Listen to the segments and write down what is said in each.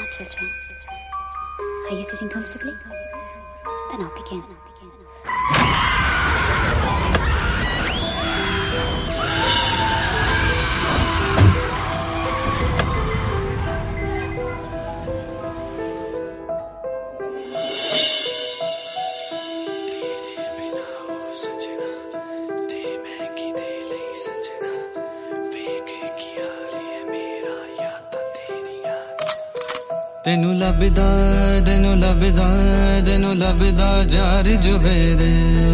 children. Are you sitting comfortably? Then I'll begin. तेनू लभदा jar जुवेरे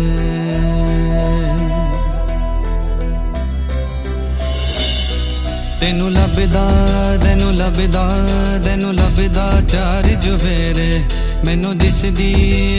तेनू लभदा चार जुवेरे मैनू दिसदी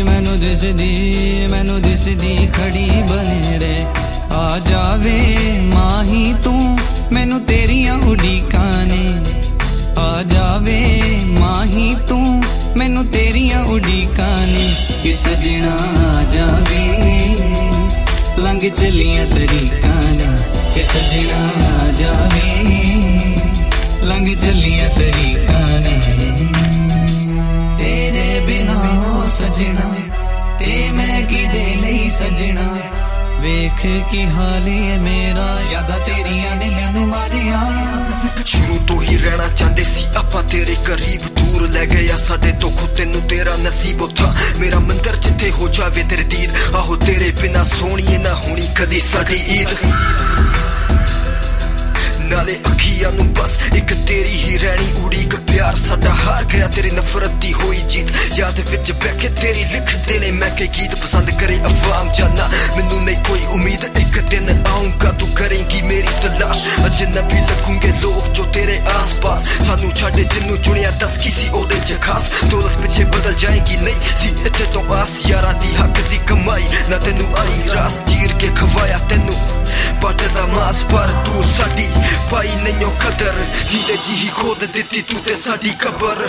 खड़ी बनेरे आ जावे माही तू मैनू तेरियां उड़ीकां ने आ जावे माही तू मैनू तेरियां उड़ीकां ने कि सजना आ जावे लंघ चलियां तरीकां ने कि सजना आ जावे लंघ चलियां तरीकां ने तेरे बिना हो सजना ते मैं किदे लई सजना वेख की हाल है मेरा यादा तेरिया ने मैनू मारिया शुरू तो ही रहना चाहते सी आपां तेरे करीब दूर ले गया साडे तो खुद तेनू तेरा नसीब था मेरा मंदिर जिथे हो जावे तेरे दीद आहो तेरे बिना सोहणीए ना होनी कदी साडी ईद नाले अखियां नू बस एक तेरी ही रहनी उड़ीक प्यार साडा हार गया तेरी नफरत दी होई जीत याद विच बैठे तेरी लिख देने मैं के गीत पसंद करे अवाम जाना मैनू नहीं कोई उम्मीद एक दिन आऊंगा तू करेंगी मेरी तलाश अजनबी लगूंगे लोग जो तेरे आस पास सानू छाड़े जिन्नू चुनिया दस किसी ओदे च खास दौलत पिछे बदल जाएगी नहीं सी इत्थे तो आस यारां दी हक दी कमाई ना तेनू आई रास चीर के खवाया तेनू पट दा मास पर तू साडी पाई नहीं कदर जीते जी ही खोद दिती तू ते साडी कबर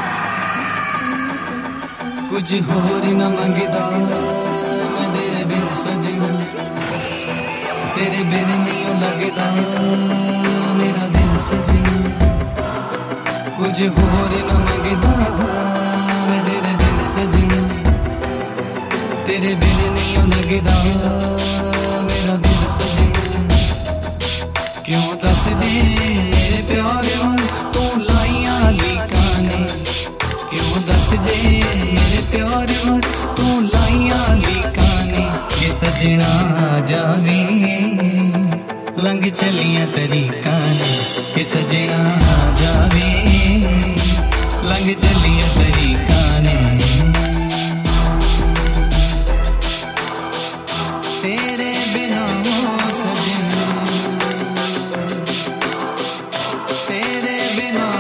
कुछ होर न मंगदा मैं तेरे बिन सजना तेरे बिन नहीं लगदा मेरा दिल सजना कुछ होर न मंगदा मैं तेरे बिन सजना तेरे बिन नहीं लगदा मेरा दिल सजना क्यों दस दे मेरे प्यारे तू लाइयां लीकां ने क्यों दस दे मेरे प्यारे तू लाइयां लीकां ने कि सजना आ जावे लंघ चलियां तरीकां ने कि सजना आ जावे लंघ चलियां तरीकां ने तेरे बिना सजना तेरे बिना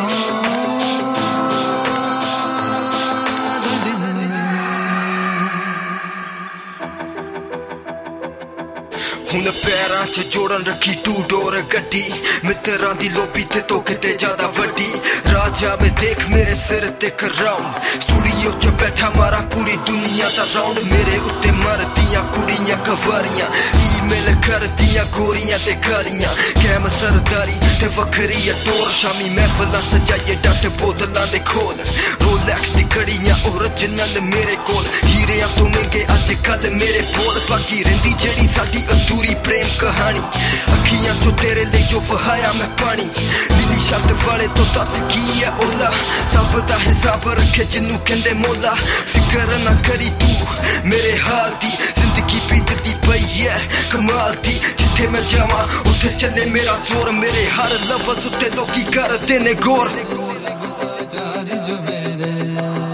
हुण पैरां च जोड़न रखी टू डोर गड्डी मित्तरां दी लोबी ते तो किते ज्यादा वड्डी राजा में देख मेरे सिर ते कराउंड स्टूडियो च बैठा मारा पूरी दुनिया दा राउंड मेरे उत्ते मरदियां कुड़ियां कवारियां ईमेल करदियां गोरियां ते गालियां कैम सरदारी ते वखरी टोर शामी महफिलां सजाइए डट बोतलां दे खोल रोलैक्स दी घड़ियां ओरिजिनल मेरे कोल हीरियां तो महंगे अज कल मेरे बोल बाकी रहिंदी जेड़ी साडी अधूरी प्रेम कहानी अखियां चो तेरे लिए जो वहाया मैं पानी नीली छत वाले तो दस की है ओला सब दा हिसाब रखे जिन्नू कहंदे मोला फिकर ना करी तू मेरे हाल दी जिंदगी बीतदी पई है कमाल दी जिथे मैं जावां उथे चले मेरा जोर मेरे हर लफ्ज उत्ते लोकी करदे ने गौर